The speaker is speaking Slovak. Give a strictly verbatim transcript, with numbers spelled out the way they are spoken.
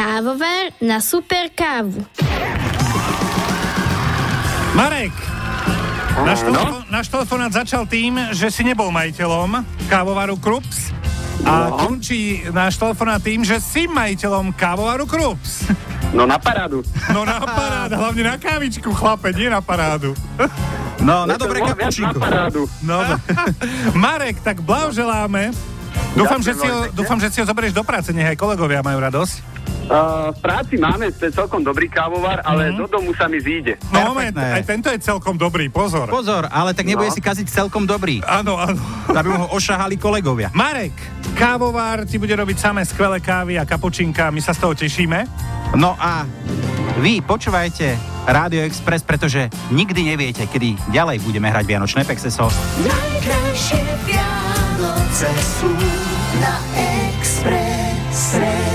Kávovar na super kávu. Marek, náš, telefo- náš telefonát začal tým, že si nebol majiteľom kávovaru Krups a No. končí náš telefonát tým, že si majiteľom kávovaru Krups. No na parádu. No na parádu, hlavne na kávičku, chlape, nie na parádu. No, na Je to dobré viac na kapučíko. parádu. No, Marek, tak blahoželáme. Dúfam, že si, ho, veľmi pekne. dúfam, že si ho zoberieš do práce, nech aj kolegovia majú radosť. Uh, v práci máme celkom dobrý kávovar, ale Mhm. do domu sa mi zíde. No moment, Perfektné. aj tento je celkom dobrý, pozor. Pozor, ale tak nebude No. si kaziť celkom dobrý. Áno, áno. Aby mu ho ošahali kolegovia. Marek, kávovár ti bude robiť samé skvelé kávy a kapučinka, my sa z toho tešíme. No a vy počúvajte Rádio Express, pretože nikdy neviete, kedy ďalej budeme hrať Vianočné Pexeso. Najkrajšie Vianoce sú na Expresse.